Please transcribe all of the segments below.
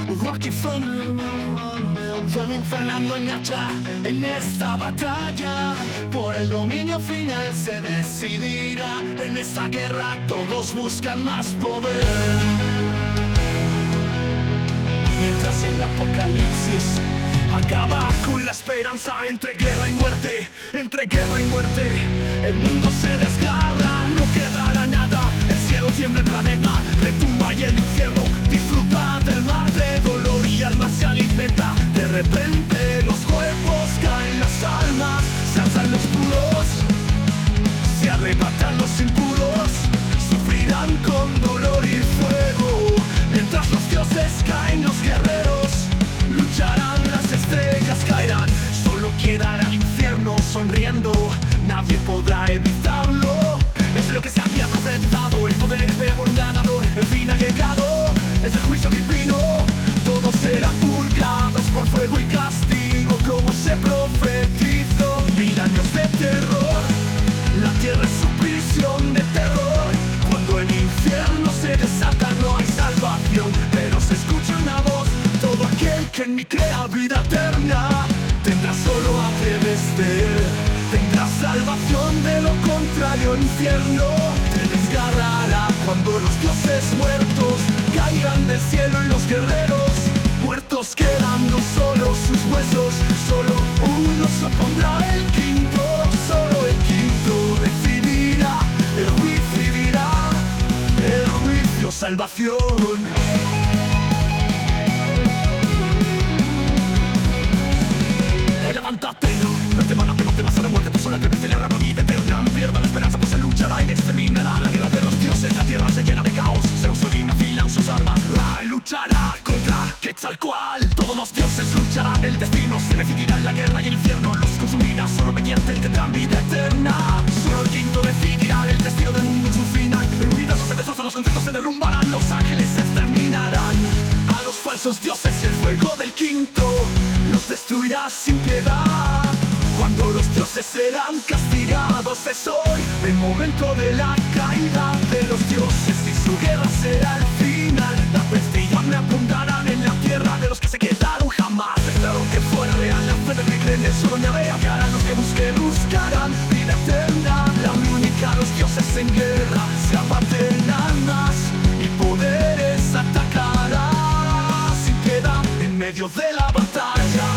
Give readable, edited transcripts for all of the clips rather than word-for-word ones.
Rocky Fernando Ñacha en esta batalla por el dominio final se decidirá. En esta guerra todos buscan más poder, mientras el apocalipsis acaba con la esperanza. Entre guerra y muerte, entre guerra y muerte, el mundo se desgarra, no quedará nada. El cielo tiembla, el planeta retumba y el infierno disfruta del mar de dolor y alma se alimenta. De repente los cuerpos caen, las almas se alzan los puros, se arrebatan los impuros, sufrirán con dolor y fuego. Mientras los dioses caen, los guerreros lucharán, las estrellas caerán. Solo quedará el infierno sonriendo, nadie podrá evitarlo. Es lo que se había profetizado, el poder de un ganador. El fin ha llegado, es el juicio divino. Todos serán purgados por fuego y castigo, como se profetizó. 1000 años de terror, la tierra es su prisión de terror. Cuando el infierno se desata no hay salvación, pero se escucha una voz: todo aquel que en mí crea vida eterna tendrá solo a través de él, tendrá salvación. De lo contrario el infierno te desgarrará. Cuando los dioses muertos caigan del cielo y los guerreros muertos quedando solo sus huesos, solo uno se opondrá, el quinto, solo el quinto decidirá. El juicio dirá, el juicio salvación. Levántate, no te van a que no te vas a la muerte, tú sola te celebra la vida eterna. No pierda la esperanza, pues se luchará y exterminará la guerra de los dioses. La tierra se llena de caos, Zeus Odín afilan sus armas. Luchará contra Quetzalcóatl, todos los dioses lucharán. El destino se decidirá en la guerra y el infierno los consumirá. Solo mediante él tendrán vida eterna. Solo el quinto decidirá el destino del mundo en su final. El universo se destroza, los conflictos se derrumbarán, los ángeles se exterminarán. A los falsos dioses y el fuego del quinto los destruirá sin piedad. Cuando los dioses serán castigados es hoy, el momento de la caída de los dioses, y su guerra será el final. Las pestillas me apuntarán en la tierra de los que se quedaron jamás. Pensaron que fuera real la fe del que creen, solo me harán los que buscarán vida eterna. La única, los dioses en guerra se aparten almas y poderes atacará sin piedad en medio de la batalla.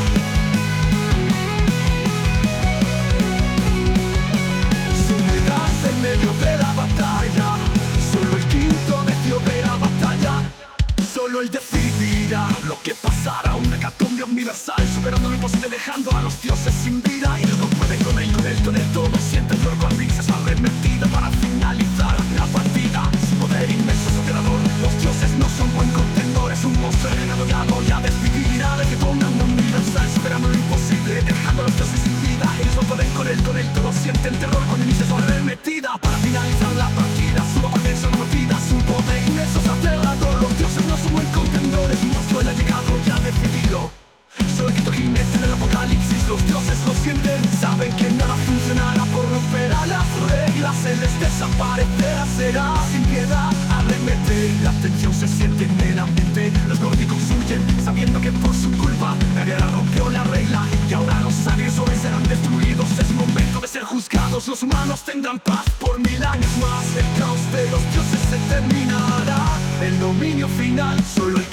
En medio de la batalla, solo el quinto medio de la batalla. Solo él decidirá lo que pasará, una hecatombe universal, superando lo imposible, dejando a los dioses sin vida. Y no pueden con él todo siente el dolor cuando se arremetida para finalizar la partida. Su poder inmenso, superador, los dioses no son buen contendor. Es un monstruo envenenado ya decidirá de que pongan un universal, superando lo imposible, dejando a los dioses sin vida. Ellos no pueden con él todos sienten terror cuando inicia su arremetida para finalizar la partida. Su poder es partida, su poder inmenso es aterrador. Los dioses no son buen contendores, un monstruo ha llegado ya decidido. Solo el quinto jinete en el apocalipsis, los dioses lo sienten, saben que nada funcionará por romper a las reglas. Él les desaparecerá, será sin piedad, arremete. La tensión se siente en el ambiente, los nórdicos huyen, sabiendo que por su culpa la guerra rompió la regla. Y ahora los agresores serán destruidos, es momento de ser juzgados. Los humanos tendrán paz por 1000 años más. El caos de los dioses se terminará, el dominio final, solo el